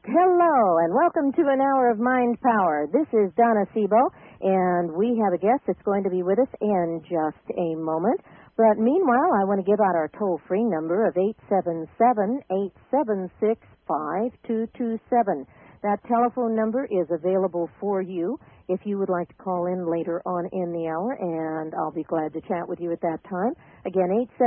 Hello, and welcome to an hour of Mind Power. This is Donna Sebo, and we have a guest that's going to be with us in just a moment. But meanwhile, I want to give out our toll-free number of 877-876-5227. That telephone number is available for you if you would like to call in later on in the hour, and I'll be glad to chat with you at that time. Again,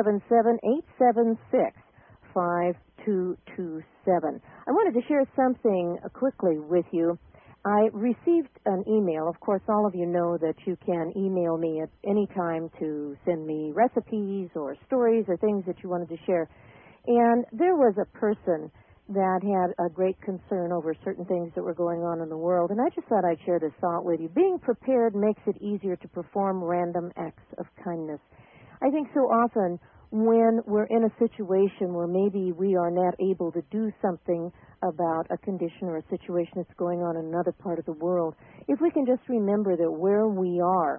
877-876-5227. I wanted to share something quickly with you. I received an email. Of course, all of you know that you can email me at any time to send me recipes or stories or things that you wanted to share. And there was a person that had a great concern over certain things that were going on in the world, and I just thought I'd share this thought with you. Being prepared makes it easier to perform random acts of kindness. I think so often when we're in a situation where maybe we are not able to do something about a condition or a situation that's going on in another part of the world, if we can just remember that where we are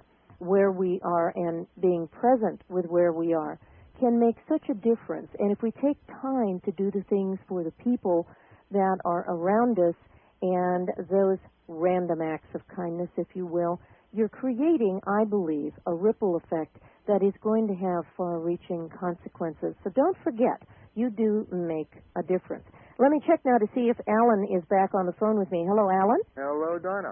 and being present with where we are can make such a difference. And if we take time to do the things for the people that are around us and those random acts of kindness, if you will, you're creating, I believe, a ripple effect that is going to have far-reaching consequences. So don't forget, you do make a difference. Let me check now to see if Alan is back on the phone with me. Hello, Alan. Hello, Donna.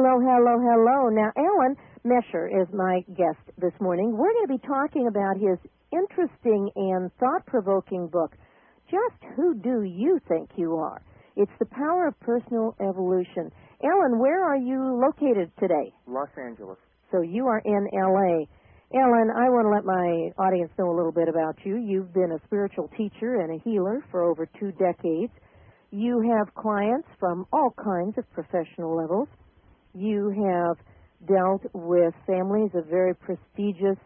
Hello. Now, Alan Mesher is my guest this morning. We're going to be talking about his interesting and thought-provoking book, Just Who Do You Think You Are? It's the Power of Personal Evolution. Alan, where are you located today? Los Angeles. So you are in L.A. Alan, I want to let my audience know a little bit about you. You've been a spiritual teacher and a healer for over 2 decades. You have clients from all kinds of professional levels. You have dealt with families of very prestigious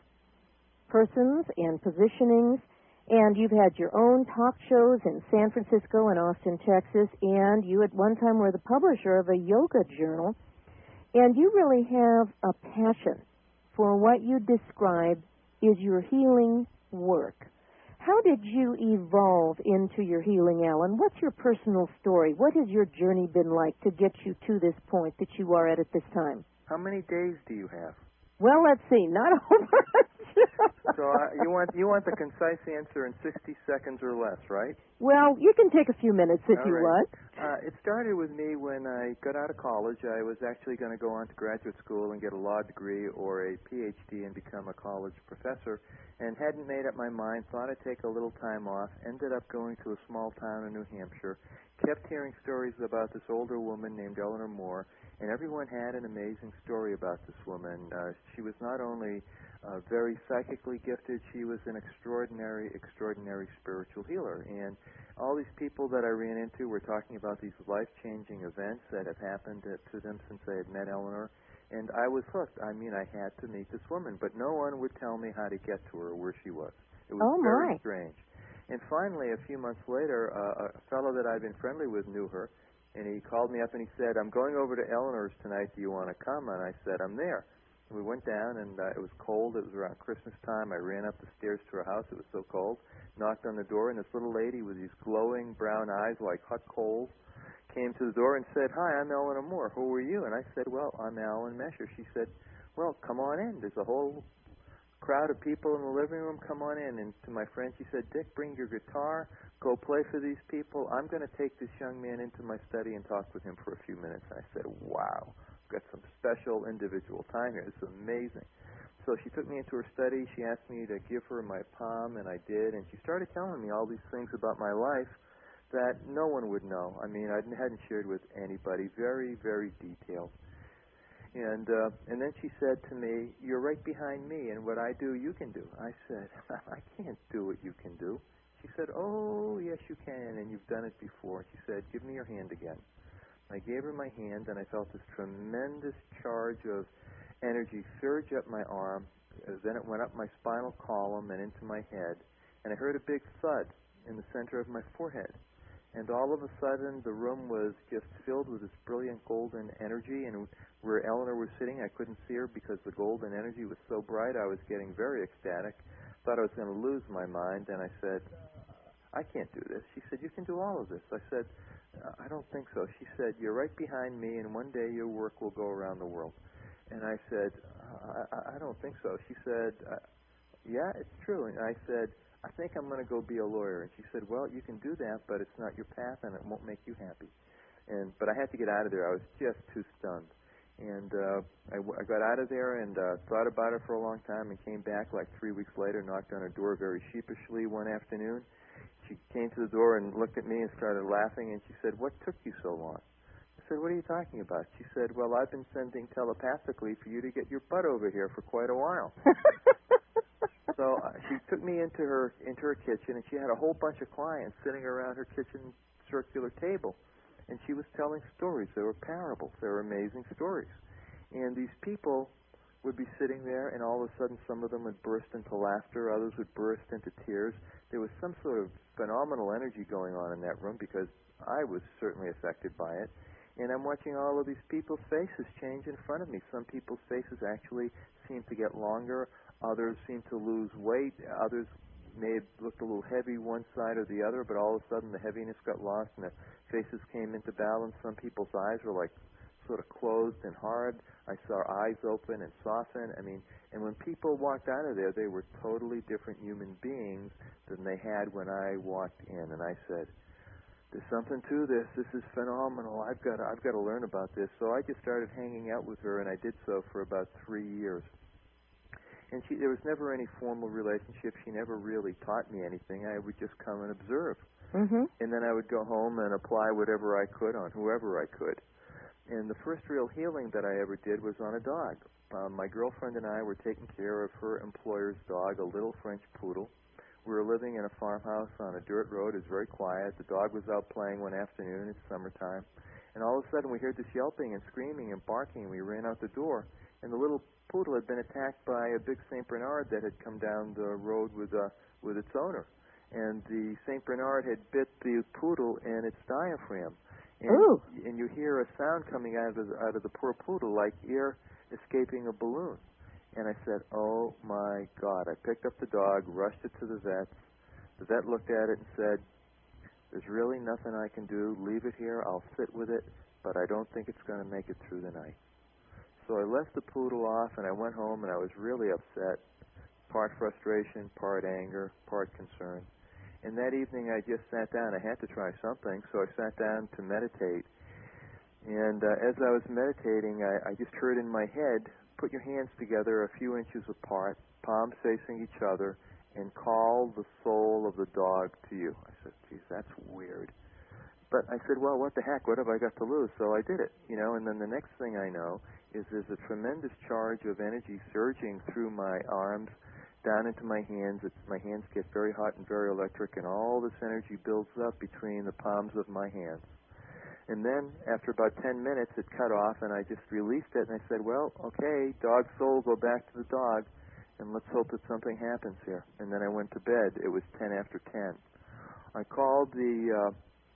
persons and positionings, and you've had your own talk shows in San Francisco and Austin, Texas, and you at one time were the publisher of a yoga journal, and you really have a passion for what you describe is your healing work. How did you evolve into your healing, Alan? What's your personal story? What has your journey been like to get you to this point that you are at this time? How many days do you have? Well, let's see. Not a whole bunch. So you want the concise answer in 60 seconds or less, right? Well, you can take a few minutes if you want. It started with me when I got out of college. I was actually going to go on to graduate school and get a law degree or a PhD and become a college professor, and hadn't made up my mind, thought I'd take a little time off, ended up going to a small town in New Hampshire, kept hearing stories about this older woman named Eleanor Moore, and everyone had an amazing story about this woman. She was not only very psychically gifted, she was an extraordinary spiritual healer. And all these people that I ran into were talking about these life-changing events that have happened to them since I had met Eleanor. And I was hooked. I mean, I had to meet this woman, but no one would tell me how to get to her or where she was. It was very strange. And finally, a few months later, a fellow that I'd been friendly with knew her, and he called me up and he said, "I'm going over to Eleanor's tonight. Do you want to come?" And I said, "I'm there." And we went down, and it was cold. It was around Christmas time. I ran up the stairs to her house. It was so cold. Knocked on the door, and this little lady with these glowing brown eyes like hot coals came to the door and said, "Hi, I'm Eleanor Moore. Who are you?" And I said, "Well, I'm Alan Mesher." She said, "Well, come on in. There's a whole crowd of people in the living room. Come on in." And to my friend, she said, "Dick, bring your guitar. Go play for these people. I'm going to take this young man into my study and talk with him for a few minutes." And I said, "Wow, I've got some special individual time here. It's amazing." So she took me into her study. She asked me to give her my palm, and I did. And she started telling me all these things about my life that no one would know. I mean, I hadn't shared with anybody. Very, very detailed. And then she said to me, "You're right behind me, and what I do, you can do." I said, "I can't do what you can do." She said, "Oh, yes, you can, and you've done it before." She said, "Give me your hand again." I gave her my hand, and I felt this tremendous charge of energy surge up my arm. Then it went up my spinal column and into my head, and I heard a big thud in the center of my forehead. And all of a sudden, the room was just filled with this brilliant golden energy, and where Eleanor was sitting, I couldn't see her because the golden energy was so bright. I was getting very ecstatic. Thought I was going to lose my mind, and I said, "I can't do this." She said, "You can do all of this." I said, I don't think so. She said, you're right behind me, and one day your work will go around the world. And I said, I don't think so. She said, yeah, it's true. And I said, I think I'm going to go be a lawyer. And she said, well, you can do that, but it's not your path, and it won't make you happy. But I had to get out of there. I was just too stunned. And I got out of there and thought about it for a long time and came back like 3 weeks later, knocked on her door very sheepishly one afternoon. She came to the door and looked at me and started laughing, and she said, what took you so long? I said, what are you talking about? She said, well, I've been sending telepathically for you to get your butt over here for quite a while. So she took me into her kitchen, and she had a whole bunch of clients sitting around her kitchen circular table. And she was telling stories. They were parables. They were amazing stories. And these people would be sitting there, and all of a sudden some of them would burst into laughter, others would burst into tears. There was some sort of phenomenal energy going on in that room because I was certainly affected by it. And I'm watching all of these people's faces change in front of me. Some people's faces actually seem to get longer. Others seem to lose weight. Others may have looked a little heavy one side or the other, but all of a sudden the heaviness got lost and the faces came into balance. Some people's eyes were like sort of closed and hard. I saw eyes open and soften. And when people walked out of there, they were totally different human beings than they had when I walked in. And I said, there's something to this. This is phenomenal. I've got to learn about this. So I just started hanging out with her, and I did so for about 3 years. And there was never any formal relationship. She never really taught me anything. I would just come and observe. Mm-hmm. And then I would go home and apply whatever I could on whoever I could. And the first real healing that I ever did was on a dog. My girlfriend and I were taking care of her employer's dog, a little French poodle. We were living in a farmhouse on a dirt road. It was very quiet. The dog was out playing one afternoon. It's summertime. And all of a sudden we heard this yelping and screaming and barking, and we ran out the door. And the little poodle had been attacked by a big St. Bernard that had come down the road with its owner. And the St. Bernard had bit the poodle in its diaphragm. And you hear a sound coming out of the poor poodle like air escaping a balloon. And I said, oh, my God. I picked up the dog, rushed it to the vet. The vet looked at it and said, there's really nothing I can do. Leave it here. I'll sit with it, but I don't think it's going to make it through the night. So I left the poodle off, and I went home, and I was really upset, part frustration, part anger, part concern. And that evening I just sat down. I had to try something, so I sat down to meditate. And as I was meditating, I just heard in my head, put your hands together a few inches apart, palms facing each other, and call the soul of the dog to you. I said, geez, that's weird. But I said, well, what the heck? What have I got to lose? So I did it, and then the next thing I know is there's a tremendous charge of energy surging through my arms, down into my hands. My hands get very hot and very electric, and all this energy builds up between the palms of my hands. And then, after about 10 minutes, it cut off, and I just released it, and I said, well, okay, dog soul, go back to the dog, and let's hope that something happens here. And then I went to bed. It was 10 after 10. I called the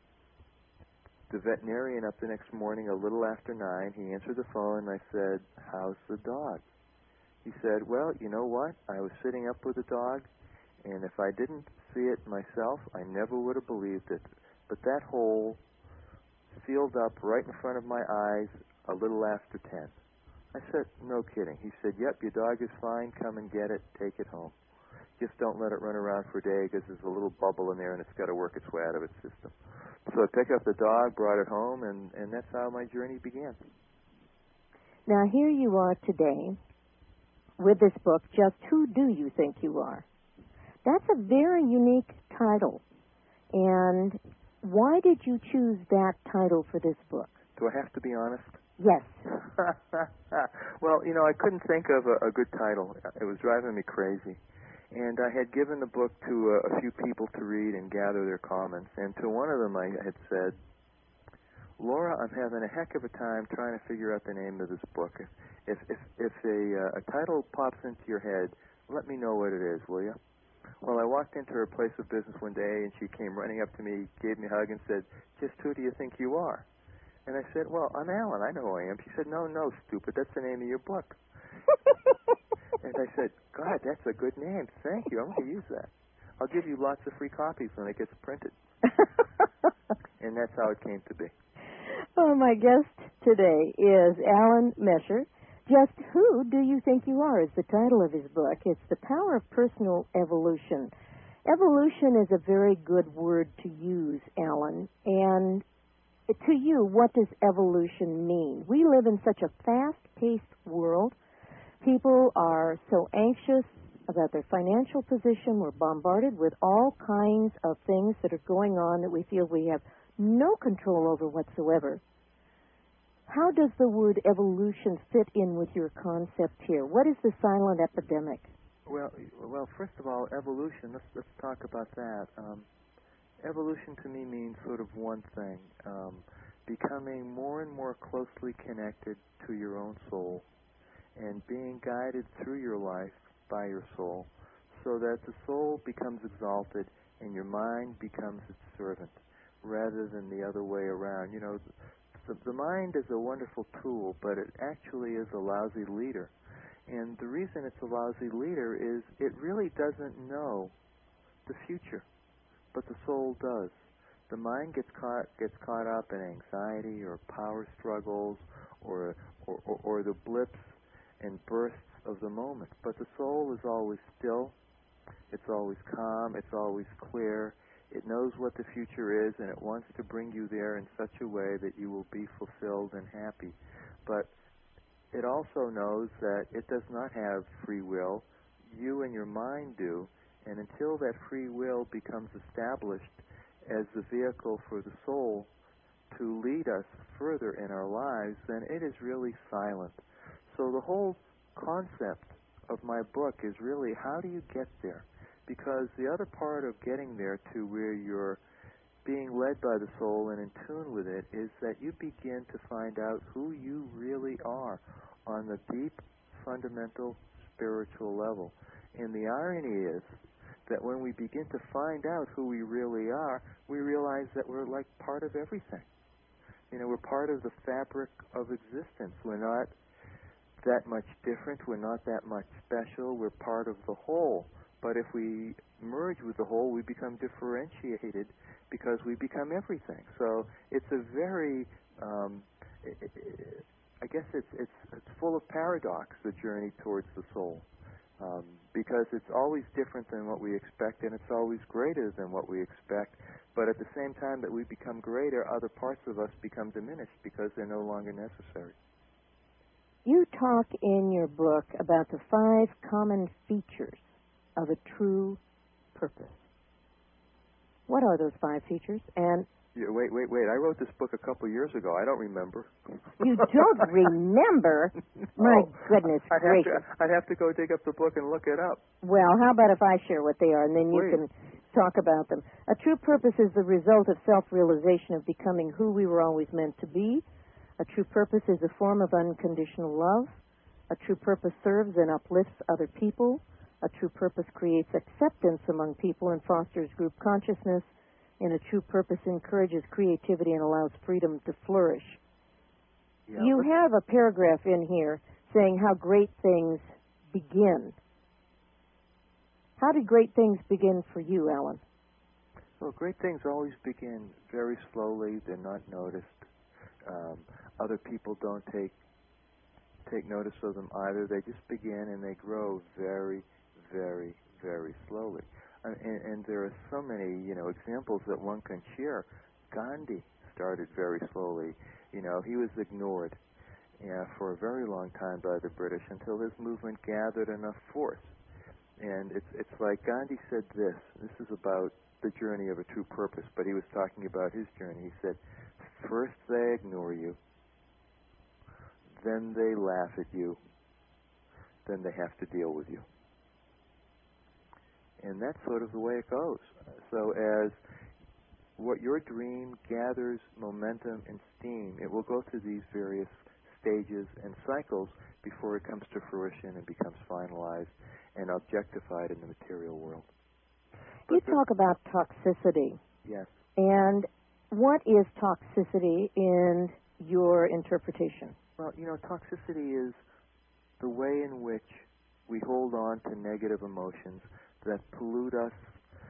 veterinarian up the next morning a little after 9. He answered the phone, and I said, how's the dog? He said, well, you know what? I was sitting up with the dog, and if I didn't see it myself, I never would have believed it. But that hole sealed up right in front of my eyes a little after 10. I said, no kidding. He said, yep, your dog is fine. Come and get it. Take it home. Just don't let it run around for a day because there's a little bubble in there and it's got to work its way out of its system. So I picked up the dog, brought it home, and that's how my journey began. Now, here you are today with this book, Just Who Do You Think You Are? That's a very unique title. And why did you choose that title for this book? Do I have to be honest? Yes. Well, I couldn't think of a good title. It was driving me crazy. And I had given the book to a few people to read and gather their comments. And to one of them I had said, Laura, I'm having a heck of a time trying to figure out the name of this book. If a title pops into your head, let me know what it is, will you? Well, I walked into her place of business one day, and she came running up to me, gave me a hug, and said, just who do you think you are? And I said, well, I'm Alan. I know who I am. She said, no, stupid. That's the name of your book. And I said, God, that's a good name. Thank you. I'm going to use that. I'll give you lots of free copies when it gets printed. And that's how it came to be. Oh, my guest today is Alan Mescher. Just who do you think you are is the title of his book. It's The Power of Personal Evolution. Evolution is a very good word to use, Alan. And to you, what does evolution mean? We live in such a fast-paced world. People are so anxious about their financial position. We're bombarded with all kinds of things that are going on that we feel we have no control over whatsoever. How does the word evolution fit in with your concept here? What is the silent epidemic? Well, first of all, evolution. Let's talk about that. Evolution to me means sort of one thing: becoming more and more closely connected to your own soul, and being guided through your life by your soul, so that the soul becomes exalted and your mind becomes its servant, rather than the other way around. You know, the mind is a wonderful tool, but it actually is a lousy leader. And the reason it's a lousy leader is it really doesn't know the future, but the soul does. The mind gets caught up in anxiety or power struggles or the blips and bursts of the moment. But the soul is always still, it's always calm, it's always clear. It knows what the future is, and it wants to bring you there in such a way that you will be fulfilled and happy. But it also knows that it does not have free will. You and your mind do, and until that free will becomes established as the vehicle for the soul to lead us further in our lives, then it is really silent. So the whole concept of my book is really, how do you get there? Because the other part of getting there to where you're being led by the soul and in tune with it is that you begin to find out who you really are on the deep, fundamental, spiritual level. And the irony is that when we begin to find out who we really are, we realize that we're like part of everything. You know, we're part of the fabric of existence. We're not that much different. We're not that much special. We're part of the whole. But if we merge with the whole, we become differentiated because we become everything. So it's a very, I guess it's full of paradox, the journey towards the soul, because it's always different than what we expect, and it's always greater than what we expect. But at the same time that we become greater, other parts of us become diminished because they're no longer necessary. You talk in your book about the 5 common features of a true purpose. What are those 5 features? And wait. I wrote this book a couple years ago. I don't remember. You don't remember? My goodness gracious. I'd have to go dig up the book and look it up. Well, how about if I share what they are, and then you Please. can talk about them. A true purpose is the result of self-realization of becoming who we were always meant to be. A true purpose is a form of unconditional love. A true purpose serves and uplifts other people. A true purpose creates acceptance among people and fosters group consciousness. And a true purpose encourages creativity and allows freedom to flourish. Yeah, you have a paragraph in here saying how great things begin. How did great things begin for you, Alan? Well, great things always begin very slowly. They're not noticed. Other people don't take notice of them either. They just begin and they grow very, very, very slowly. And there are so many, examples that one can share. Gandhi started very slowly. He was ignored for a very long time by the British until his movement gathered enough force. And it's like Gandhi said this. This is about the journey of a true purpose, but he was talking about his journey. He said, first they ignore you, then they laugh at you, then they have to deal with you. And that's sort of the way it goes. So as what your dream gathers momentum and steam, it will go through these various stages and cycles before it comes to fruition and becomes finalized and objectified in the material world. You talk about toxicity. Yes. And what is toxicity in your interpretation? Well, toxicity is the way in which we hold on to negative emotions that pollute us,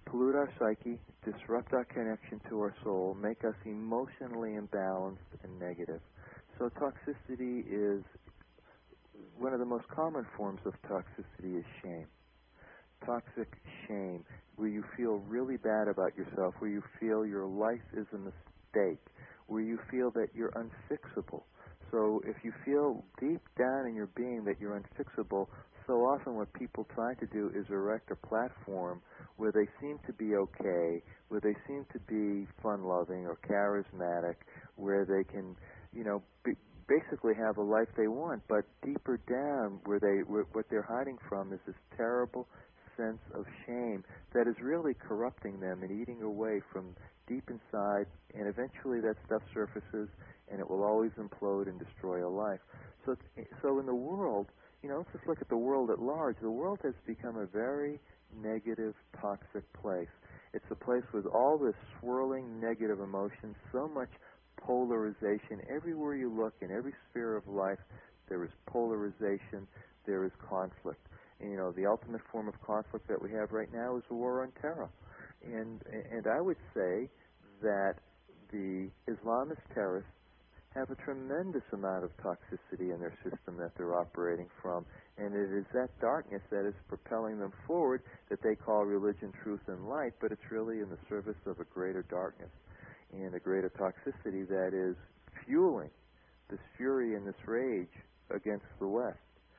pollute our psyche, disrupt our connection to our soul, make us emotionally imbalanced and negative. So toxicity is, one of the most common forms of toxicity is shame. Toxic shame, where you feel really bad about yourself, where you feel your life is a mistake, where you feel that you're unfixable. So if you feel deep down in your being that you're unfixable, so often what people try to do is erect a platform where they seem to be okay, where they seem to be fun-loving or charismatic, where they can, basically have a life they want, but deeper down what they're hiding from is this terrible sense of shame that is really corrupting them and eating away from deep inside, and eventually that stuff surfaces and it will always implode and destroy a life. So in the world, let's just look at the world at large. The world has become a very negative, toxic place. It's a place with all this swirling negative emotions, so much polarization. Everywhere you look, in every sphere of life, there is polarization, there is conflict. And, the ultimate form of conflict that we have right now is the war on terror. And I would say that the Islamist terrorists have a tremendous amount of toxicity in their system that they're operating from, and it is that darkness that is propelling them forward that they call religion, truth, and light, but it's really in the service of a greater darkness and a greater toxicity that is fueling this fury and this rage against the West.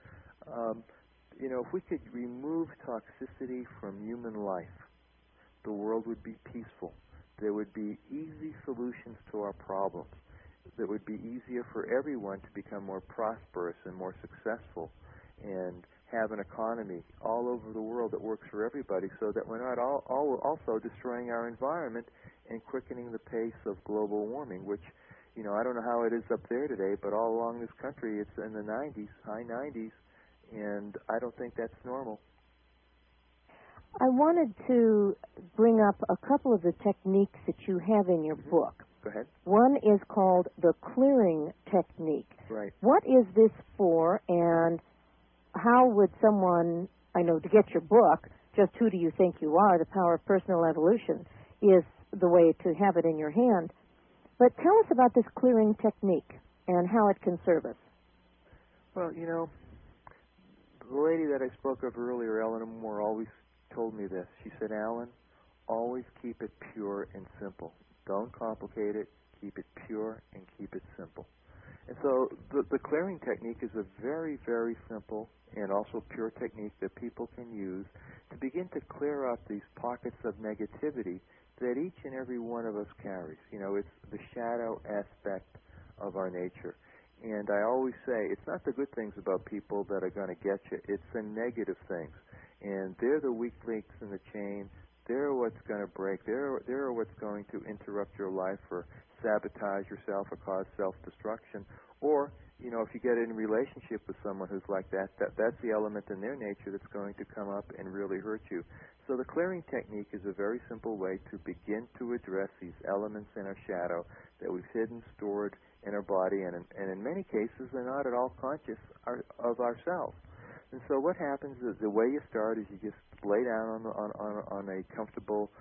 If we could remove toxicity from human life, the world would be peaceful. There would be easy solutions to our problems. That would be easier for everyone to become more prosperous and more successful and have an economy all over the world that works for everybody, so that we're not also destroying our environment and quickening the pace of global warming, which, I don't know how it is up there today, but all along this country it's in the 90s, high 90s, and I don't think that's normal. I wanted to bring up a couple of the techniques that you have in your book. Go ahead. One is called the clearing technique. Right. What is this for, and how would someone, to get your book, just Who Do You Think You Are? The Power of Personal Evolution is the way to have it in your hand. But tell us about this clearing technique and how it can serve us. Well, the lady that I spoke of earlier, Eleanor Moore, always told me this. She said, Alan, always keep it pure and simple. Don't complicate it. Keep it pure and keep it simple. And so the clearing technique is a very, very simple and also pure technique that people can use to begin to clear up these pockets of negativity that each and every one of us carries. It's the shadow aspect of our nature. And I always say, it's not the good things about people that are going to get you. It's the negative things. And they're the weak links in the chain. They're what's going to break. They're what's going to interrupt your life or sabotage yourself or cause self-destruction. Or, if you get in a relationship with someone who's like that's the element in their nature that's going to come up and really hurt you. So the clearing technique is a very simple way to begin to address these elements in our shadow that we've hidden, stored in our body, and in many cases are not at all conscious of ourselves. And so what happens is the way you start is you just lay down on a comfortable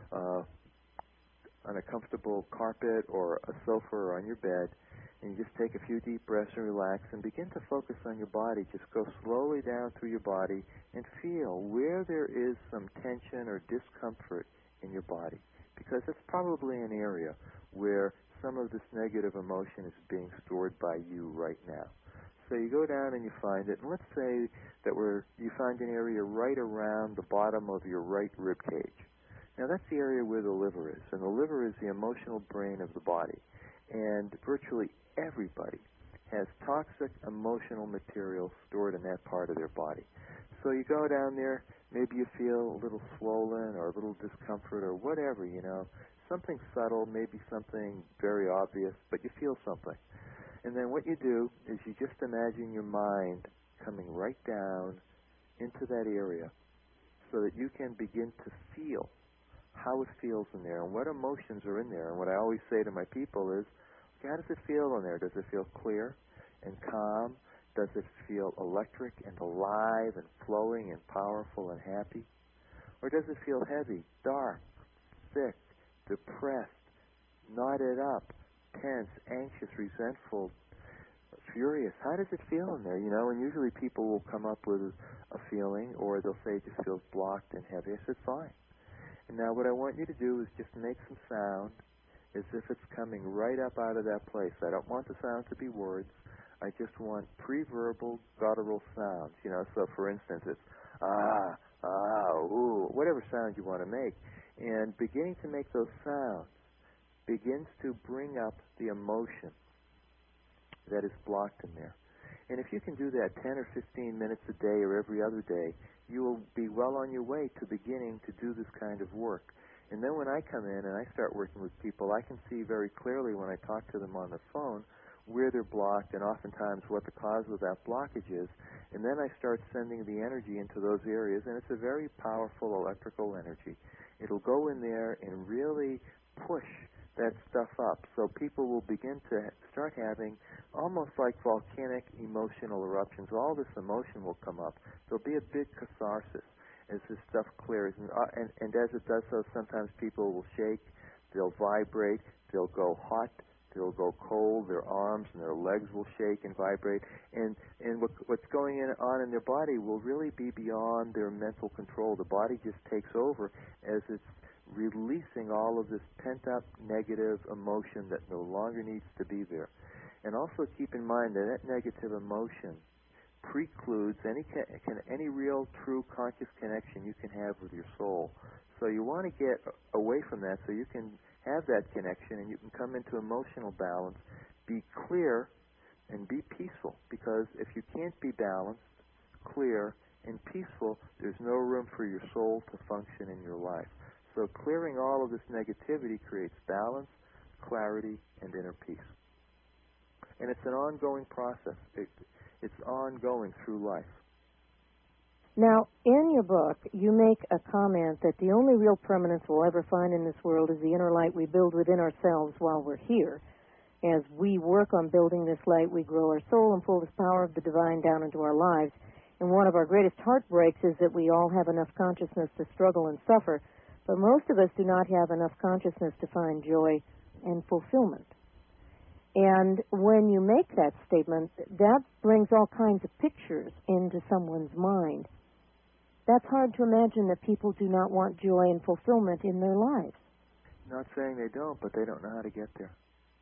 carpet or a sofa or on your bed, and you just take a few deep breaths and relax and begin to focus on your body. Just go slowly down through your body and feel where there is some tension or discomfort in your body, because it's probably an area where some of this negative emotion is being stored by you right now. So you go down and you find it, and let's say that you find an area right around the bottom of your right rib cage. Now that's the area where the liver is, and the liver is the emotional brain of the body. And virtually everybody has toxic emotional material stored in that part of their body. So you go down there, maybe you feel a little swollen or a little discomfort or whatever, something subtle, maybe something very obvious, but you feel something. And then what you do is you just imagine your mind coming right down into that area so that you can begin to feel how it feels in there and what emotions are in there. And what I always say to my people is, how does it feel in there? Does it feel clear and calm? Does it feel electric and alive and flowing and powerful and happy? Or does it feel heavy, dark, thick, depressed, knotted up, tense, anxious, resentful, furious? How does it feel in there? And usually people will come up with a feeling, or they'll say it just feels blocked and heavy. I said, fine. And now what I want you to do is just make some sound as if it's coming right up out of that place. I don't want the sound to be words. I just want pre-verbal, guttural sounds. So for instance, it's ah, ooh, whatever sound you want to make. And beginning to make those sounds begins to bring up the emotion that is blocked in there. And if you can do that 10 or 15 minutes a day or every other day, you will be well on your way to beginning to do this kind of work. And then when I come in and I start working with people, I can see very clearly when I talk to them on the phone where they're blocked and oftentimes what the cause of that blockage is. And then I start sending the energy into those areas, and it's a very powerful electrical energy. It'll go in there and really push that stuff up. So people will begin to start having almost like volcanic emotional eruptions. All this emotion will come up. There'll be a big catharsis as this stuff clears. And as it does so, sometimes people will shake, they'll vibrate, they'll go hot, they'll go cold, their arms and their legs will shake and vibrate. And what's going on in their body will really be beyond their mental control. The body just takes over as it's releasing all of this pent-up negative emotion that no longer needs to be there. And also keep in mind that negative emotion precludes any real, true, conscious connection you can have with your soul. So you want to get away from that so you can have that connection and you can come into emotional balance, be clear, and be peaceful. Because if you can't be balanced, clear, and peaceful, there's no room for your soul to function in your life. So clearing all of this negativity creates balance, clarity, and inner peace. And it's an ongoing process. It's ongoing through life. Now, in your book, you make a comment that the only real permanence we'll ever find in this world is the inner light we build within ourselves while we're here. As we work on building this light, we grow our soul and pull this power of the divine down into our lives. And one of our greatest heartbreaks is that we all have enough consciousness to struggle and suffer, but most of us do not have enough consciousness to find joy and fulfillment. And when you make that statement, that brings all kinds of pictures into someone's mind. That's hard to imagine that people do not want joy and fulfillment in their lives. Not saying they don't, but they don't know how to get there.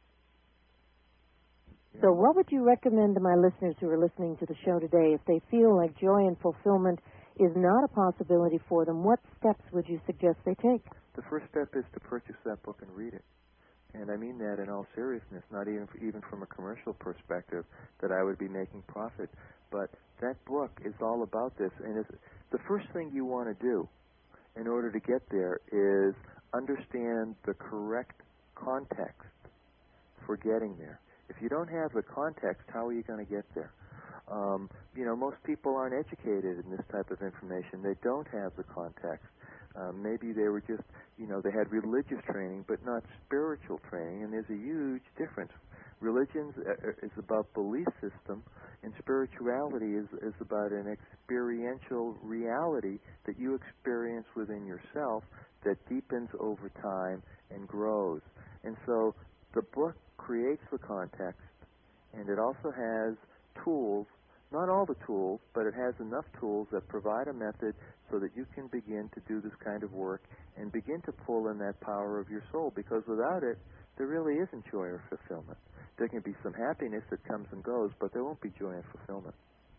So what would you recommend to my listeners who are listening to the show today if they feel like joy and fulfillment is not a possibility for them? What steps would you suggest they take? The first step is to purchase that book and read it. And I mean that in all seriousness, not even from a commercial perspective that I would be making profit. But that book is all about this. And the first thing you want to do in order to get there is understand the correct context for getting there. If you don't have the context, how are you going to get there? Most people aren't educated in this type of information. They don't have the context. Maybe they were just, they had religious training, but not spiritual training, and there's a huge difference. Religion is about belief system, and spirituality is about an experiential reality that you experience within yourself that deepens over time and grows. And so the book creates the context, and it also has tools, not all the tools, but it has enough tools that provide a method so that you can begin to do this kind of work and begin to pull in that power of your soul, because without it, there really isn't joy or fulfillment. There can be some happiness that comes and goes, but there won't be joy and fulfillment.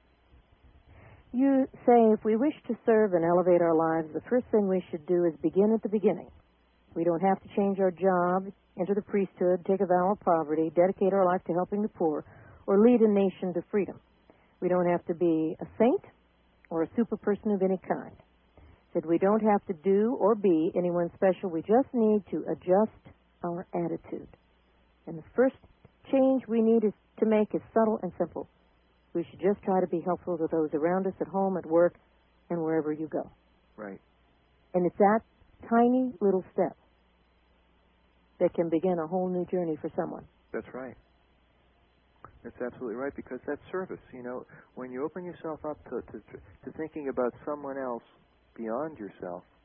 You say if we wish to serve and elevate our lives, the first thing we should do is begin at the beginning. We don't have to change our job, enter the priesthood, take a vow of poverty, dedicate our life to helping the poor, or lead a nation to freedom. We don't have to be a saint or a super person of any kind. Said we don't have to do or be anyone special. We just need to adjust our attitude. And the first change we need to make is subtle and simple. We should just try to be helpful to those around us at home, at work, and wherever you go. Right. And it's that tiny little step that can begin a whole new journey for someone. That's right. That's absolutely right, because that's service. When you open yourself up to thinking about someone else beyond yourself,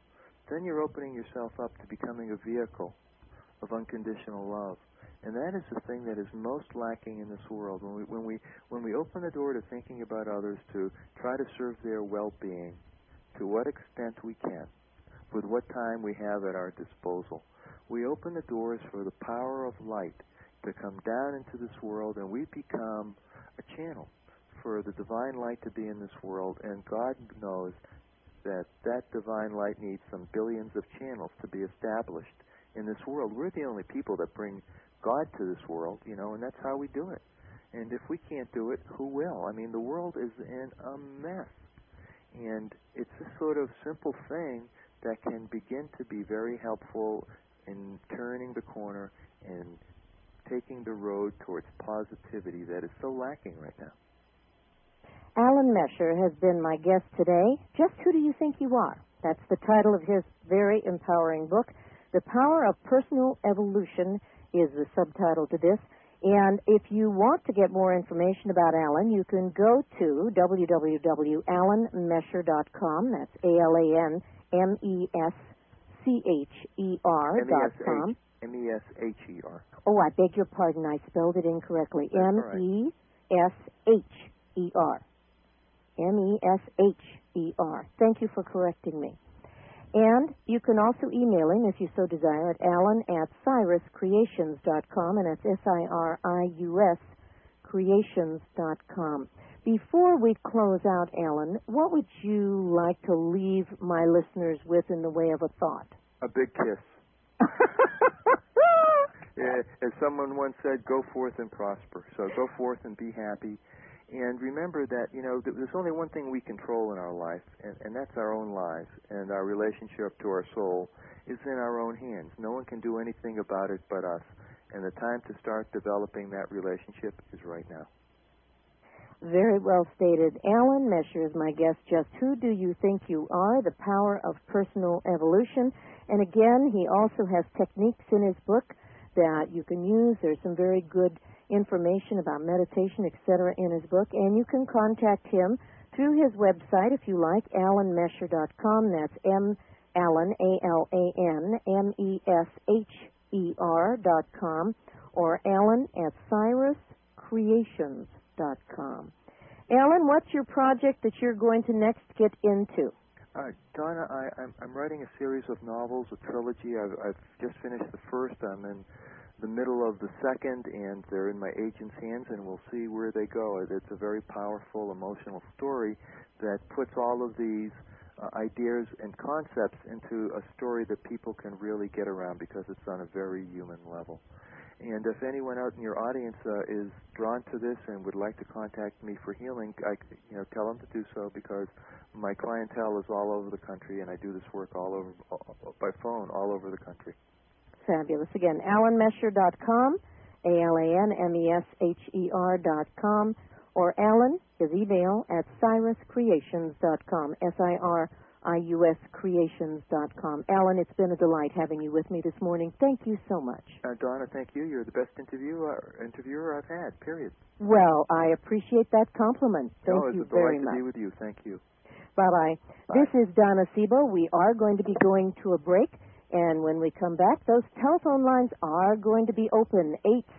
then you're opening yourself up to becoming a vehicle of unconditional love. And that is the thing that is most lacking in this world. When we open the door to thinking about others, to try to serve their well-being, to what extent we can, with what time we have at our disposal, we open the doors for the power of light to come down into this world, and we become a channel for the divine light to be in this world. And God knows that that divine light needs some billions of channels to be established in this world. We're the only people that bring God to this world, and that's how we do it. And if we can't do it, who will? I mean, the world is in a mess. And it's a sort of simple thing that can begin to be very helpful in turning the corner and taking the road towards positivity that is so lacking right now. Alan Mesher has been my guest today. Just who do you think you are? That's the title of his very empowering book. The Power of Personal Evolution is the subtitle to this. And if you want to get more information about Alan, you can go to www.alanmesher.com. That's ALANMESCHER.com. MESHER. Oh, I beg your pardon. I spelled it incorrectly. MESHER. MESHER. Thank you for correcting me. And you can also email him, if you so desire, at alan@cyruscreations.com, and that's SIRIUS creations.com. Before we close out, Alan, what would you like to leave my listeners with in the way of a thought? A big kiss. Yeah, as someone once said, go forth and prosper. So go forth and be happy. And remember that, there's only one thing we control in our life, and that's our own lives. And our relationship to our soul is in our own hands. No one can do anything about it but us. And the time to start developing that relationship is right now. Very well stated. Alan Mesher is my guest. Just who do you think you are? The Power of Personal Evolution. And again, he also has techniques in his book that you can use. There's some very good information about meditation, etc. in his book, and you can contact him through his website if you like, alanmesher.com. That's Alan, ALANMESHER.com, or alan@cyruscreations.com. Alan, what's your project that you're going to next get into? Donna, I'm writing a series of novels, a trilogy. I've just finished the first. I'm in the middle of the second, and they're in my agent's hands, and we'll see where they go. It's a very powerful, emotional story that puts all of these ideas and concepts into a story that people can really get around because it's on a very human level. And if anyone out in your audience is drawn to this and would like to contact me for healing, tell them to do so, because my clientele is all over the country, and I do this work all over by phone all over the country. Fabulous. Again, alanmesher.com, ALANMESHER.com, or Alan, his email, at cyruscreations.com, SIRIUScreations.com. Alan, it's been a delight having you with me this morning. Thank you so much. Donna, thank you. You're the best interviewer I've had, period. Well, I appreciate that compliment. Thank you very much. It's a delight to be with you. Thank you. Bye-bye. This is Donna Sebo. We are going to be going to a break. And when we come back, those telephone lines are going to be open,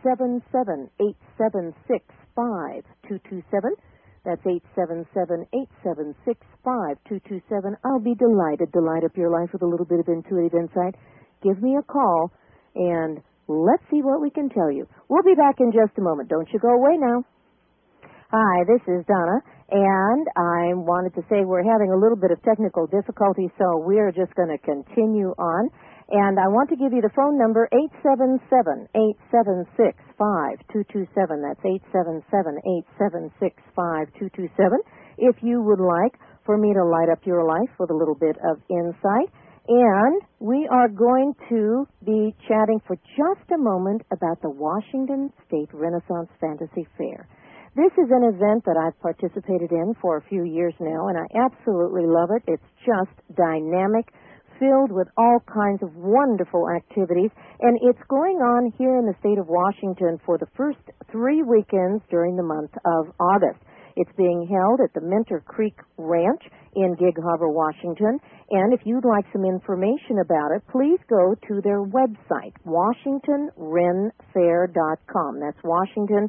877-876-5227. That's 877-876-5227. I'll be delighted to light up your life with a little bit of intuitive insight. Give me a call, and let's see what we can tell you. We'll be back in just a moment. Don't you go away now. Hi, this is Donna, and I wanted to say we're having a little bit of technical difficulty, so we're just going to continue on. And I want to give you the phone number, 877-876-5227. That's 877-876-5227. If you would like for me to light up your life with a little bit of insight. And we are going to be chatting for just a moment about the Washington State Renaissance Fantasy Fair. This is an event that I've participated in for a few years now, and I absolutely love it. It's just dynamic, filled with all kinds of wonderful activities, and it's going on here in the state of Washington for the first 3 weekends during the month of August. It's being held at the Minter Creek Ranch in Gig Harbor, Washington. And if you'd like some information about it, please go to their website, WashingtonRenFair.com. That's Washington,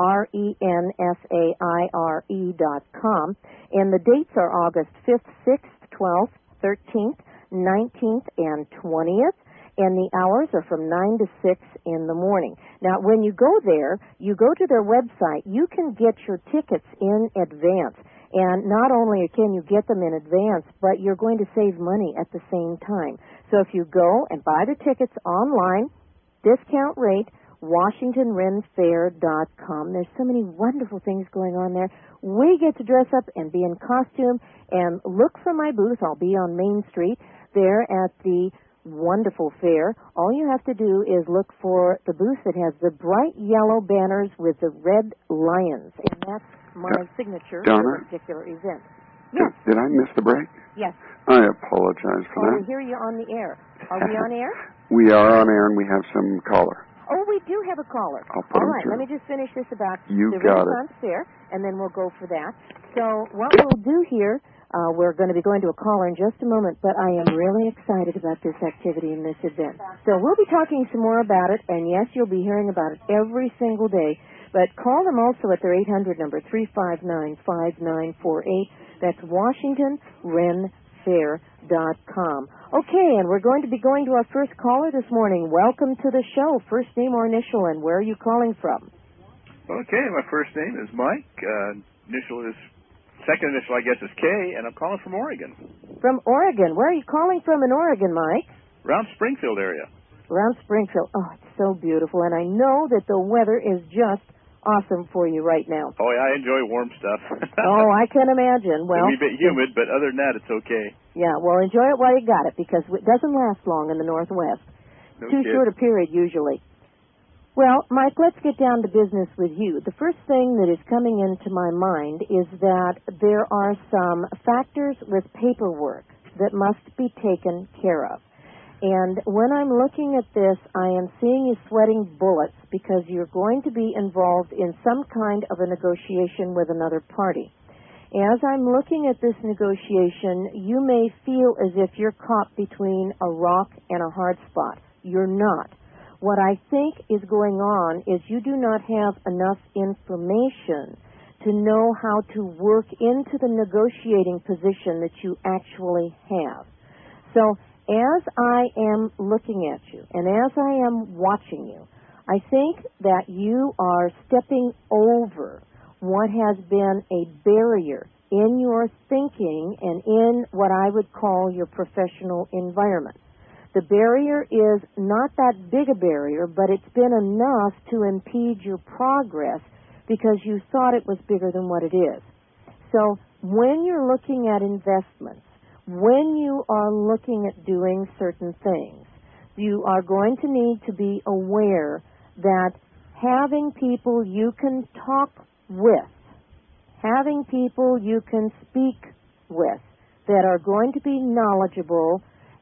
RENFAIRE.com. And the dates are August 5th, 6th, 12th, 13th, 19th, and 20th. And the hours are from 9 to 6 in the morning. Now, when you go there, you go to their website, you can get your tickets in advance. And not only can you get them in advance, but you're going to save money at the same time. So if you go and buy the tickets online, discount rate, WashingtonRenFair.com. There's so many wonderful things going on there. We get to dress up and be in costume and look for my booth. I'll be on Main Street there at the wonderful fair. All you have to do is look for the booth that has the bright yellow banners with the red lions, and that's my signature Donna? for a particular event. Yes. Did I miss the break? Yes. I apologize for that. We hear you on the air. Are we on air? We are on air, and we have some caller. Oh, we do have a caller. I'll put All him right, through. let me just finish this about You the got Renaissance Fair, and then we'll go for that. So what we'll do here, we're going to be going to a caller in just a moment, but I am really excited about this activity and this event. So we'll be talking some more about it, and yes, you'll be hearing about it every single day. But call them also at their 800 number, 359-5948. That's WashingtonRenFair.com. Okay, and we're going to be going to our first caller this morning. Welcome to the show. First name or initial, and where are you calling from? Okay, my first name is Mike. Second initial, I guess, is K, and I'm calling from Oregon. From Oregon. Where are you calling from in Oregon, Mike? Around Springfield area. Around Springfield. Oh, it's so beautiful, and I know that the weather is just awesome for you right now. Oh, yeah, I enjoy warm stuff. Oh, I can imagine. Well, it's a wee bit humid, but other than that, it's okay. Yeah, well, enjoy it while you got it, because it doesn't last long in the Northwest. No Too kidding. short a period, usually. Well, Mike, let's get down to business with you. The first thing that is coming into my mind is that there are some factors with paperwork that must be taken care of. And when I'm looking at this, I am seeing you sweating bullets because you're going to be involved in some kind of a negotiation with another party. As I'm looking at this negotiation, you may feel as if you're caught between a rock and a hard spot. You're not. What I think is going on is you do not have enough information to know how to work into the negotiating position that you actually have. So as I am looking at you and as I am watching you, I think that you are stepping over what has been a barrier in your thinking and in what I would call your professional environment. The barrier is not that big a barrier, but it's been enough to impede your progress because you thought it was bigger than what it is. So when you're looking at investments, when you are looking at doing certain things, you are going to need to be aware that having people you can talk with, having people you can speak with that are going to be knowledgeable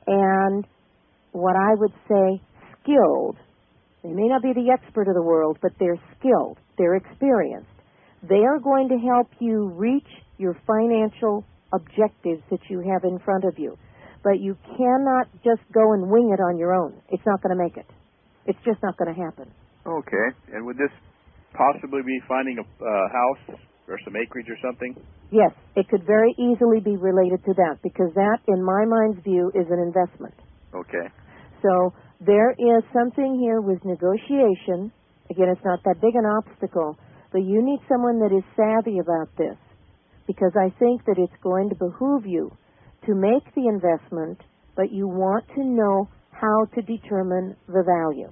and what I would say skilled. They may not be the expert of the world, but they're skilled. They're experienced. They are going to help you reach your financial objectives that you have in front of you. But you cannot just go and wing it on your own. It's not going to make it. It's just not going to happen. Okay, and would this possibly be finding a house or some acreage or something? Yes, it could very easily be related to that because that, in my mind's view, is an investment. Okay. So there is something here with negotiation. Again, it's not that big an obstacle, but you need someone that is savvy about this because I think that it's going to behoove you to make the investment, but you want to know how to determine the value.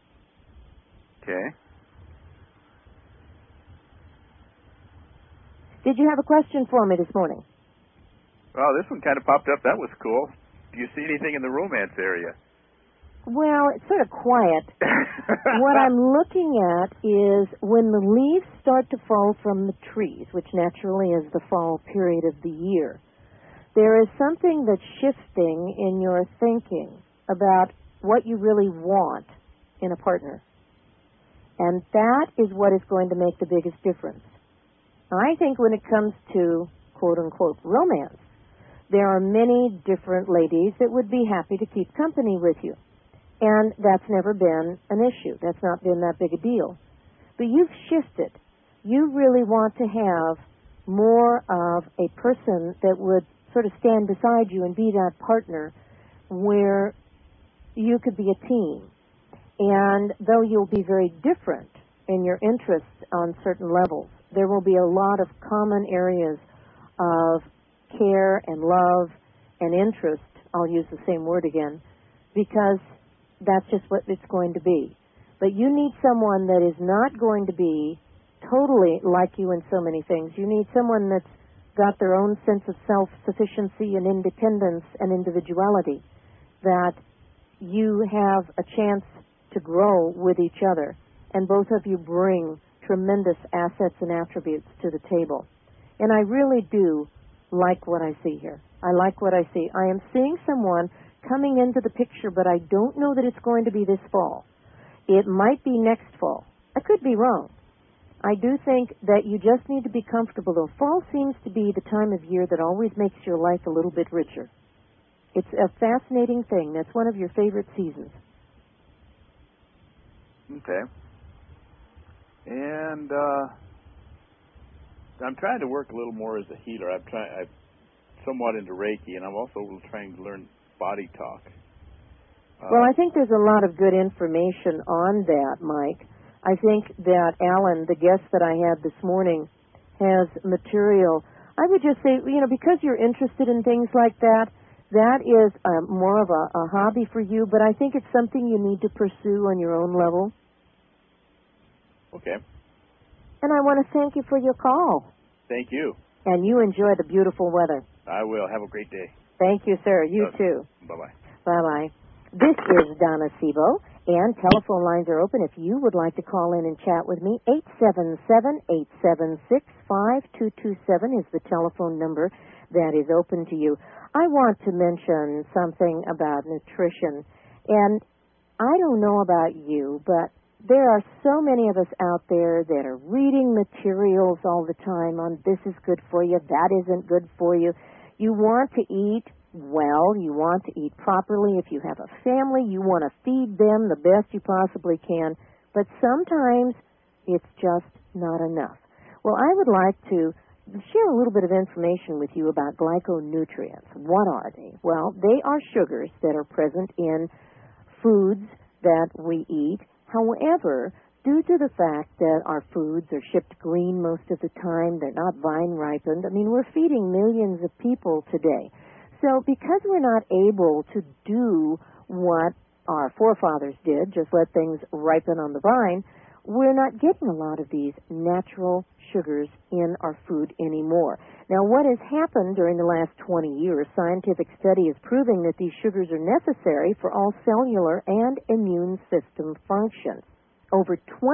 Okay. Did you have a question for me this morning? Well, this one kind of popped up. That was cool. Do you see anything in the romance area? Well, it's sort of quiet. What I'm looking at is when the leaves start to fall from the trees, which naturally is the fall period of the year, there is something that's shifting in your thinking about what you really want in a partner. And that is what is going to make the biggest difference. I think when it comes to quote-unquote romance, there are many different ladies that would be happy to keep company with you. And that's never been an issue. That's not been that big a deal. But you've shifted. You really want to have more of a person that would sort of stand beside you and be that partner where you could be a team. And though you'll be very different in your interests on certain levels, there will be a lot of common areas of care and love and interest. I'll use the same word again, because that's just what it's going to be. But you need someone that is not going to be totally like you in so many things. You need someone that's got their own sense of self-sufficiency and independence and individuality, that you have a chance to grow with each other, and both of you bring tremendous assets and attributes to the table. And I really do like what I see here. I like what I see. I am seeing someone coming into the picture, but I don't know that it's going to be this fall. It might be next fall. I could be wrong. I do think that you just need to be comfortable, though. Fall seems to be the time of year that always makes your life a little bit richer. It's a fascinating thing. That's one of your favorite seasons. Okay. And I'm trying to work a little more as a healer. I'm somewhat into Reiki, and I'm also trying to learn body talk. Well, I think there's a lot of good information on that, Mike. I think that Alan, the guest that I had this morning, has material. I would just say, because you're interested in things like that, that is more of a hobby for you, but I think it's something you need to pursue on your own level. Okay. And I want to thank you for your call. Thank you. And you enjoy the beautiful weather. I will. Have a great day. Thank you, sir. You too. Bye-bye. Bye-bye. This is Donna Sebo, and telephone lines are open if you would like to call in and chat with me. 877-876-5227 is the telephone number that is open to you. I want to mention something about nutrition, and I don't know about you, but there are so many of us out there that are reading materials all the time on this is good for you, that isn't good for you. You want to eat well, you want to eat properly. If you have a family, you want to feed them the best you possibly can, but sometimes it's just not enough. Well, I would like to share a little bit of information with you about glyconutrients. What are they? Well, they are sugars that are present in foods that we eat. However, due to the fact that our foods are shipped green most of the time, they're not vine ripened. I mean, we're feeding millions of people today. So because we're not able to do what our forefathers did, just let things ripen on the vine, we're not getting a lot of these natural sugars in our food anymore. Now, what has happened during the last 20 years, scientific study is proving that these sugars are necessary for all cellular and immune system functions. Over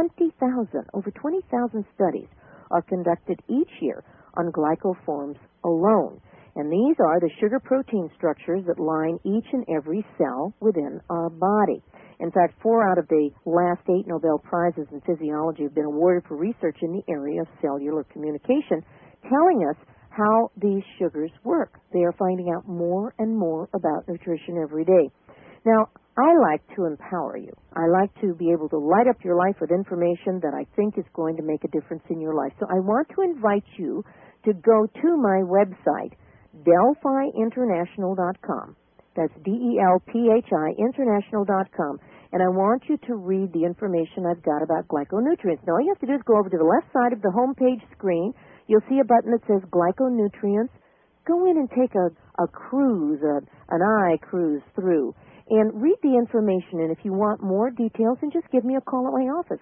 20,000 studies are conducted each year on glycoforms alone. And these are the sugar protein structures that line each and every cell within our body. In fact, 4 out of the last 8 Nobel Prizes in physiology have been awarded for research in the area of cellular communication, telling us how these sugars work. They are finding out more and more about nutrition every day. Now, I like to empower you. I like to be able to light up your life with information that I think is going to make a difference in your life. So I want to invite you to go to my website, DelphiInternational.com. That's DELPHI International.com. And I want you to read the information I've got about glyconutrients. Now, all you have to do is go over to the left side of the homepage screen. You'll see a button that says glyconutrients. Go in and take a cruise, an eye cruise through, and read the information. And if you want more details, then just give me a call at my office,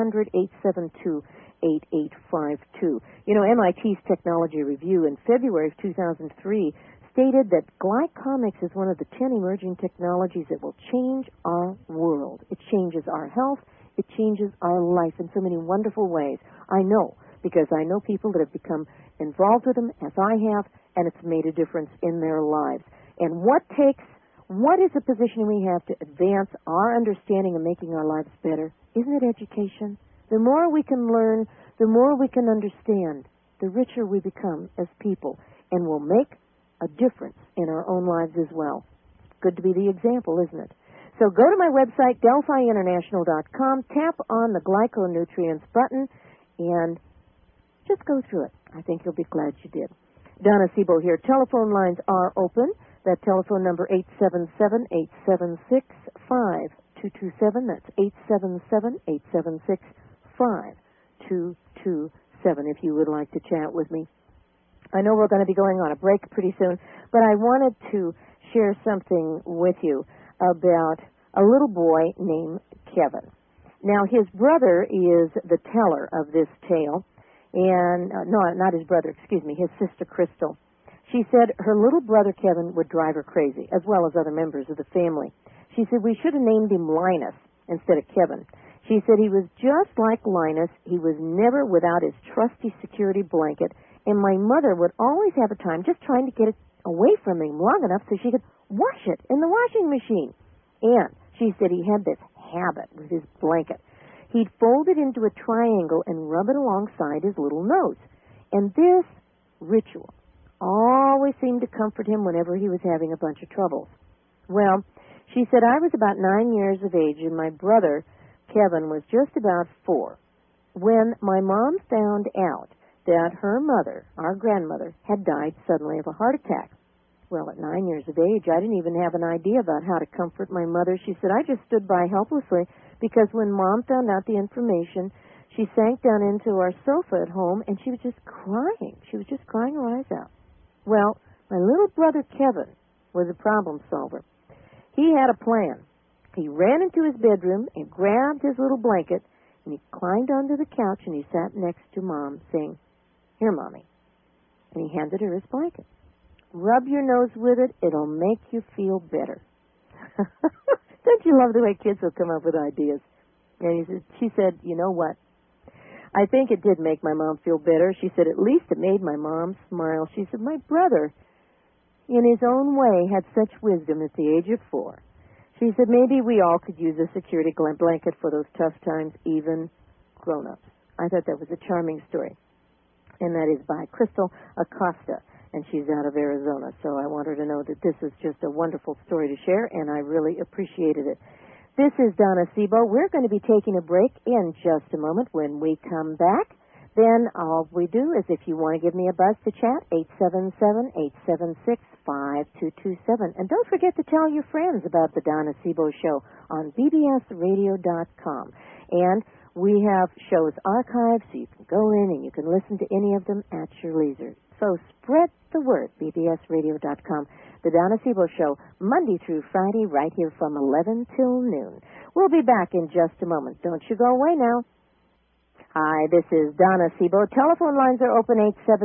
800-872-8852. MIT's Technology Review in February of 2003 stated that glycomics is one of the 10 emerging technologies that will change our world. It changes our health. It changes our life in so many wonderful ways. I know, because I know people that have become involved with them, as I have, and it's made a difference in their lives. And what is the position we have to advance our understanding of making our lives better? Isn't it education? The more we can learn, the more we can understand. the richer we become as people, and will make a difference in our own lives as well. Good to be the example, isn't it? So go to my website, DelphiInternational.com, tap on the glyconutrients button, and just go through it. I think you'll be glad you did. Donna Sebo here. Telephone lines are open. That telephone number, 877-876-5227. That's 877-876-5227 if you would like to chat with me. I know we're going to be going on a break pretty soon, but I wanted to share something with you about a little boy named Kevin. Now, his brother is the teller of this tale, and no, not his brother, excuse me, his sister Crystal. She said her little brother Kevin would drive her crazy, as well as other members of the family. She said we should have named him Linus instead of Kevin. She said he was just like Linus. He was never without his trusty security blanket, and my mother would always have a time just trying to get it away from him long enough so she could wash it in the washing machine. And she said he had this habit with his blanket. He'd fold it into a triangle and rub it alongside his little nose. And this ritual always seemed to comfort him whenever he was having a bunch of troubles. Well, she said I was about 9 years of age and my brother, Kevin, was just about 4 when my mom found out that her mother, our grandmother, had died suddenly of a heart attack. Well, at 9 years of age, I didn't even have an idea about how to comfort my mother. She said, I just stood by helplessly because when Mom found out the information, she sank down into our sofa at home and she was just crying. She was just crying her eyes out. Well, my little brother Kevin was a problem solver. He had a plan. He ran into his bedroom and grabbed his little blanket and he climbed onto the couch and he sat next to Mom saying, Here, Mommy. And he handed her his blanket. Rub your nose with it. It'll make you feel better. Don't you love the way kids will come up with ideas? And she said, you know what? I think it did make my mom feel better. She said, at least it made my mom smile. She said, my brother, in his own way, had such wisdom at the age of 4. She said, maybe we all could use a security blanket for those tough times, even grown-ups. I thought that was a charming story. And that is by Crystal Acosta, and she's out of Arizona. So I want her to know that this is just a wonderful story to share, and I really appreciated it. This is Donna Sebo. We're going to be taking a break in just a moment. When we come back, then all we do is if you want to give me a buzz to chat, 877-876-5227. And don't forget to tell your friends about the Donna Sebo Show on bbsradio.com. And we have shows archived, so you can go in and you can listen to any of them at your leisure. So spread the word, bbsradio.com. The Donna Sebo Show, Monday through Friday, right here from 11 till noon. We'll be back in just a moment. Don't you go away now. Hi, this is Donna Sebo. Telephone lines are open,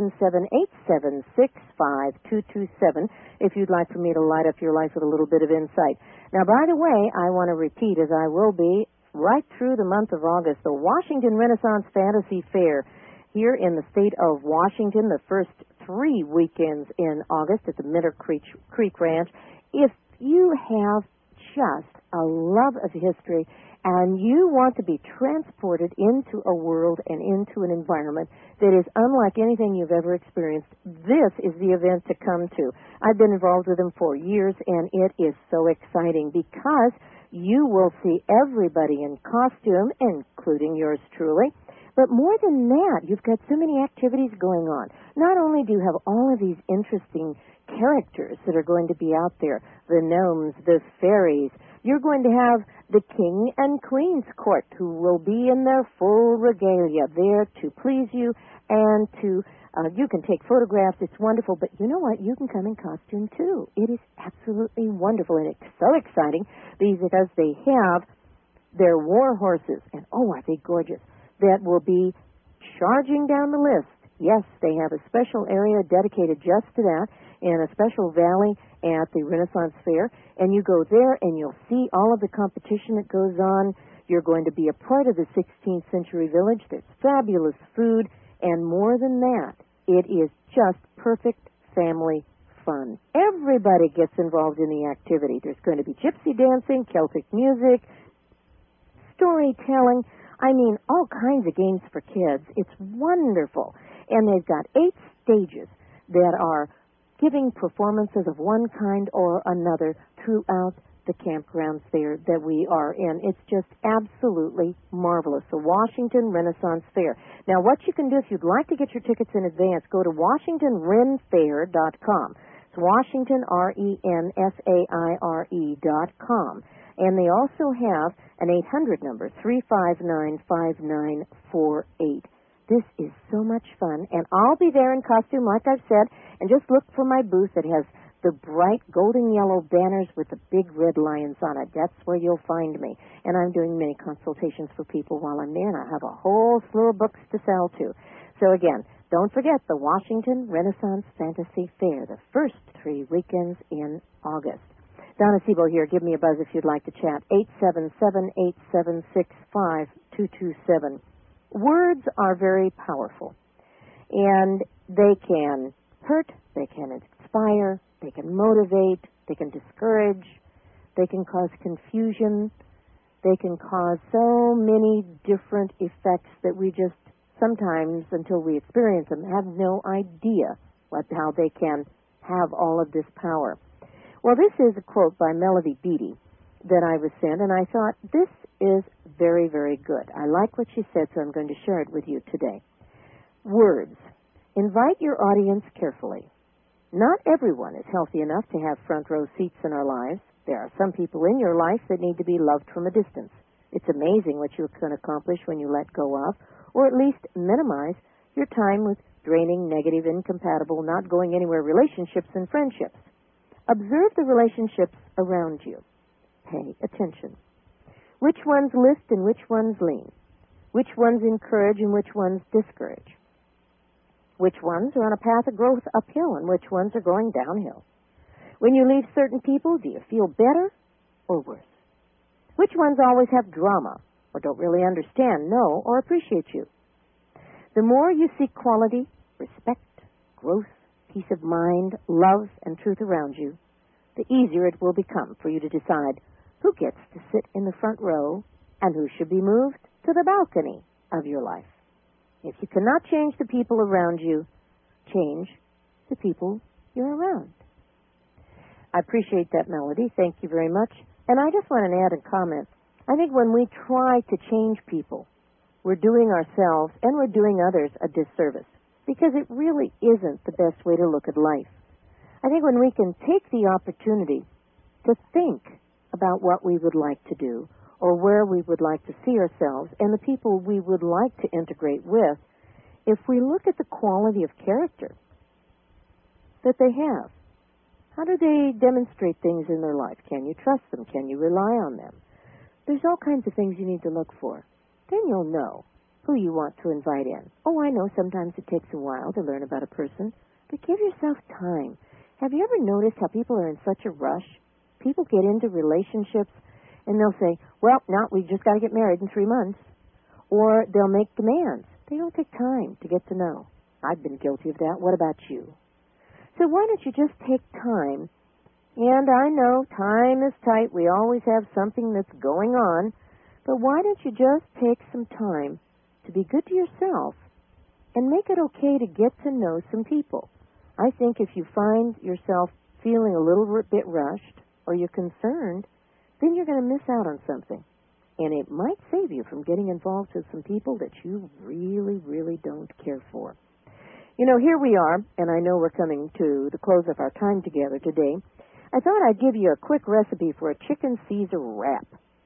877-876-5227, if you'd like for me to light up your life with a little bit of insight. Now, by the way, I want to repeat, as I will be right through the month of August, the Washington Renaissance Fantasy Fair here in the state of Washington, the first 3 weekends in August at the Minter Creek Ranch. If you have just a love of history and you want to be transported into a world and into an environment that is unlike anything you've ever experienced, this is the event to come to. I've been involved with them for years, and it is so exciting because you will see everybody in costume, including yours truly. But more than that, you've got so many activities going on. Not only do you have all of these interesting characters that are going to be out there, the gnomes, the fairies, you're going to have the king and queen's court who will be in their full regalia there to please you and to, you can take photographs. It's wonderful, but you know what? You can come in costume too. It is absolutely wonderful, and it's so exciting because they have their war horses, and oh, are they gorgeous, that will be charging down the list. Yes, they have a special area dedicated just to that in a special valley at the Renaissance Fair, and you go there and you'll see all of the competition that goes on. You're going to be a part of the 16th century village. There's fabulous food, and more than that, it is just perfect family fun. Everybody gets involved in the activity. There's going to be gypsy dancing, Celtic music, storytelling, I mean, all kinds of games for kids. It's wonderful. And they've got 8 stages that are giving performances of one kind or another throughout the campgrounds there that we are in. It's just absolutely marvelous. The Washington Renaissance Fair. Now, what you can do if you'd like to get your tickets in advance, go to WashingtonRenFair.com. It's Washington, RENFAIRE.com. And they also have an 800 number, 359-5948. This is so much fun, and I'll be there in costume, like I've said, and just look for my booth that has the bright golden yellow banners with the big red lions on it. That's where you'll find me. And I'm doing many consultations for people while I'm there, and I have a whole slew of books to sell, too. So again, don't forget the Washington Renaissance Fantasy Fair, the first 3 weekends in August. Donna Sebo here. Give me a buzz if you'd like to chat. 877-876-5227. Words are very powerful, and they can hurt, they can inspire, they can motivate, they can discourage, they can cause confusion, they can cause so many different effects that we just sometimes, until we experience them, have no idea how they can have all of this power. Well, this is a quote by Melody Beattie that I was sent, and I thought, this is very, very good. I like what she said, so I'm going to share it with you today. Words. Invite your audience carefully. Not everyone is healthy enough to have front row seats in our lives. There are some people in your life that need to be loved from a distance. It's amazing what you can accomplish when you let go of, or at least minimize, your time with draining, negative, incompatible, not going anywhere relationships and friendships. Observe the relationships around you. Pay attention. Which ones lift and which ones lean? Which ones encourage and which ones discourage? Which ones are on a path of growth uphill and which ones are going downhill? When you leave certain people, do you feel better or worse? Which ones always have drama or don't really understand, know, or appreciate you? The more you seek quality, respect, growth, peace of mind, love, and truth around you, the easier it will become for you to decide who gets to sit in the front row and who should be moved to the balcony of your life. If you cannot change the people around you, change the people you're around. I appreciate that, Melody. Thank you very much. And I just want to add a comment. I think when we try to change people, we're doing ourselves and we're doing others a disservice, because it really isn't the best way to look at life. I think when we can take the opportunity to think about what we would like to do or where we would like to see ourselves and the people we would like to integrate with, if we look at the quality of character that they have, how do they demonstrate things in their life? Can you trust them? Can you rely on them? There's all kinds of things you need to look for. Then you'll know who you want to invite in. Oh, I know sometimes it takes a while to learn about a person, but give yourself time. Have you ever noticed how people are in such a rush? People get into relationships and they'll say, well, no, we just got to get married in 3 months. Or they'll make demands. They don't take time to get to know. I've been guilty of that. What about you? So why don't you just take time? And I know time is tight. We always have something that's going on. But why don't you just take some time to be good to yourself and make it okay to get to know some people? I think if you find yourself feeling a little bit rushed or you're concerned, then you're going to miss out on something. And it might save you from getting involved with some people that you really, really don't care for. You know, here we are, and I know we're coming to the close of our time together today. I thought I'd give you a quick recipe for a chicken Caesar wrap.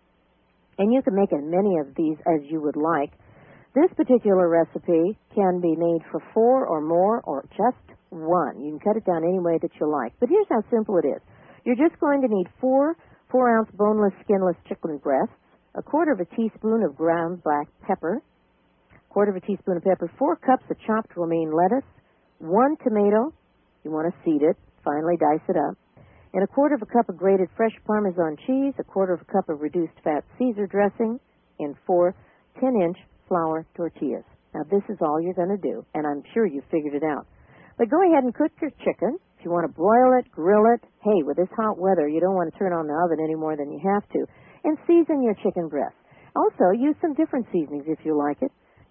And you can make as many of these as you would like. This particular recipe can be made for 4 or more or just 1. You can cut it down any way that you like. But here's how simple it is. You're just going to need 4 4-ounce boneless, skinless chicken breasts, a 1/4 teaspoon of ground black pepper, 1/4 teaspoon of pepper, 4 cups of chopped romaine lettuce, 1 tomato. You want to seed it, finely dice it up, and a 1/4 cup of grated fresh Parmesan cheese, a 1/4 cup of reduced fat Caesar dressing, and 4 10-inch flour tortillas. Now, this is all you're going to do, and I'm sure you figured it out. But go ahead and cook your chicken. If you want to broil it, grill it, hey, with this hot weather, you don't want to turn on the oven any more than you have to. And season your chicken breast. Also, use some different seasonings if you like it.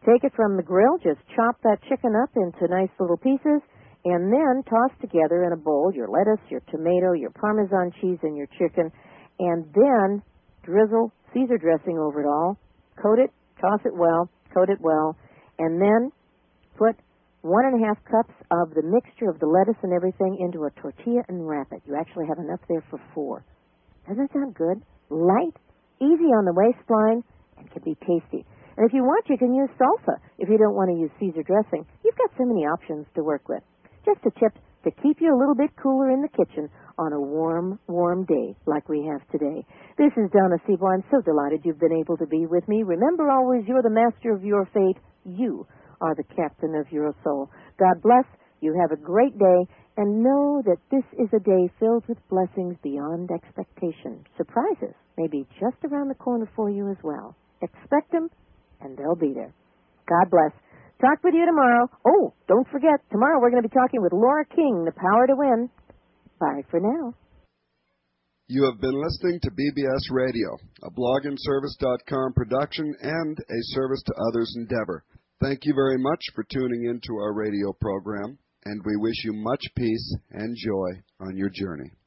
Take it from the grill, just chop that chicken up into nice little pieces, and then toss together in a bowl your lettuce, your tomato, your Parmesan cheese, and your chicken, and then drizzle Caesar dressing over it all, coat it, toss it well, coat it well, and then put 1.5 cups of the mixture of the lettuce and everything into a tortilla and wrap it. You actually have enough there for 4. Doesn't that sound good? Light, easy on the waistline, and can be tasty. And if you want, you can use salsa if you don't want to use Caesar dressing. You've got so many options to work with. Just a tip to keep you a little bit cooler in the kitchen on a warm, warm day like we have today. This is Donna Sebo. I'm so delighted you've been able to be with me. Remember always, you're the master of your fate. You are the captain of your soul. God bless. You have a great day, and know that this is a day filled with blessings beyond expectation. Surprises may be just around the corner for you as well. Expect them, and they'll be there. God bless. Talk with you tomorrow. Oh, don't forget, tomorrow we're going to be talking with Laura King, The Power to Win. Bye for now. You have been listening to BBS Radio, a blogandservice.com production and a service to others endeavor. Thank you very much for tuning in to our radio program, and we wish you much peace and joy on your journey.